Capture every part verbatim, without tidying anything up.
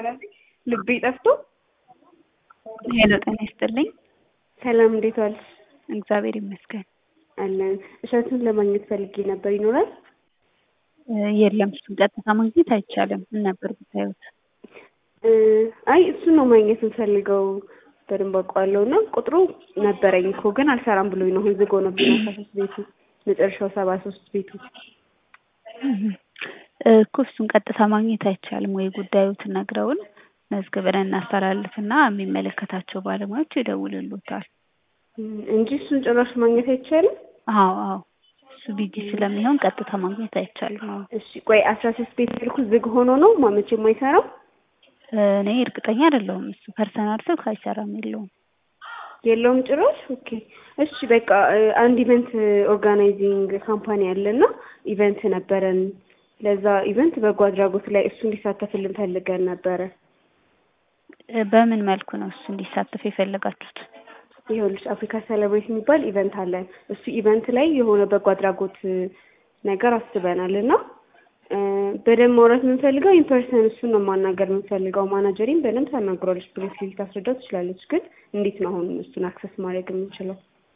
ልቤ ጠፍቶ ሄሎ ጤና ይስጥልኝ። ሰላም እንዴት ዋልሽ? እግዚአብሔር ይመስገን አለን። እሸቱን ለማግኘት ፈልጌ ነበር፣ ይኖራል? የለም እሱን ቀጥታ ማግኘት አይቻልም። ምን ነበር ጉዳዩት? አይ እሱን ነው ማግኘት የምፈልገው። በደንብ አውቀዋለሁ እና ቁጥሩ ነበረኝ እኮ ግን አልሰራም ብሎኝ ነው። አሁን ዝግ ሆነብኝ። አስራ ሶስት ቤቱ መጨረሻው ሰባ ሶስት ቤቱ እኮ እሱን ቀጥታ ማግኘት አይቻልም ወይ? ጉዳዩትን ነግረውን መዝግበን እናስተላልፍና የሚመለከታቸው ባለሙያዎች ይደውልልዎታል እንጂ እሱን ጭራሽ ማግኘት አይቻልም። አዎ አዎ እሱ ቢዚ ስለሚሆን ቀጥታ ማግኘት አይቻልም። አዎ እሺ ቆይ አስራ ሶስት ቤት ስልኩ ዝግ ሆኖ ነው ማመቼ የማይሰራው? እኔ እርግጠኛ አይደለሁም። እሱ ፐርሰናል ስልክ አይሰራም፣ የለውም የለውም ጭራሽ። ኦኬ እሺ በቃ አንድ ኢቨንት ኦርጋናይዚንግ ካምፓኒ አለና ኢቨንት ነበረን። ለዛ ኢቨንት በጎ አድራጎት ላይ እሱ እንዲሳተፍልን ፈልገን ነበረ። በምን መልኩ ነው እሱ እንዲሳተፍ የፈለጋችሁት? ይኸውልሽ አፍሪካ ሴሌብሬት የሚባል ኢቨንት አለን። እሱ ኢቨንት ላይ የሆነ በጎ አድራጎት ነገር አስበናል እና በደንብ ማውራት የምንፈልገው ኢንፐርሰን እሱን ነው ማናገር የምንፈልገው። ማናጀሪን በደንብ ታናግሯለች፣ ብሬስሊ ታስረዳው ትችላለች። ግን እንዴት ነው አሁን እሱን አክሰስ ማድረግ የምንችለው?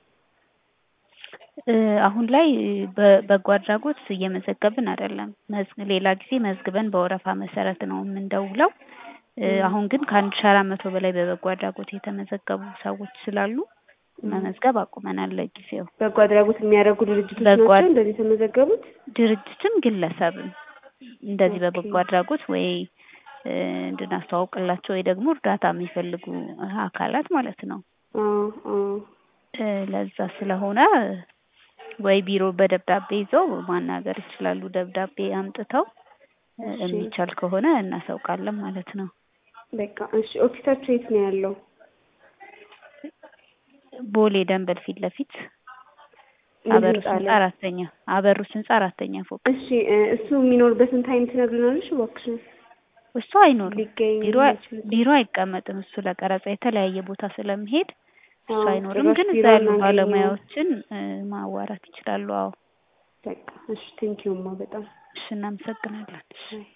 አሁን ላይ በበጎ አድራጎት እየመዘገብን አይደለም። ሌላ ጊዜ መዝግበን በወረፋ መሰረት ነው የምንደውለው። አሁን ግን ከአንድ ሺህ አራት መቶ በላይ በበጎ አድራጎት የተመዘገቡ ሰዎች ስላሉ መመዝገብ አቁመናል ለጊዜው። በጎ አድራጎት የሚያደርጉ ድርጅቶች ናቸው እንደዚህ የተመዘገቡት? ድርጅትም ግለሰብም እንደዚህ በበጎ አድራጎት ወይ እንድናስተዋውቅላቸው ወይ ደግሞ እርዳታ የሚፈልጉ አካላት ማለት ነው። ለዛ ስለሆነ ወይ ቢሮ በደብዳቤ ይዘው ማናገር ይችላሉ። ደብዳቤ አምጥተው የሚቻል ከሆነ እናሳውቃለን ማለት ነው። በቃ እሺ። ኦፊሳችሁ የት ነው ያለው? ቦሌ ደንበል ፊት ለፊት አበሩስ ህንጻ አራተኛ አበሩስ ህንጻ አራተኛ ፎቅ። እሺ እሱ የሚኖርበትን ታይም ትነግሪናለሽ እባክሽ? እሱ አይኖርም፣ ቢሮ ቢሮ አይቀመጥም። እሱ ለቀረጻ የተለያየ ቦታ ስለሚሄድ እሱ አይኖርም። ግን እዛ ያሉ ባለሙያዎችን ማዋራት ይችላሉ። አዎ በቃ እሺ። ቴንኪው ማ በጣም እሺ። እናመሰግናለን።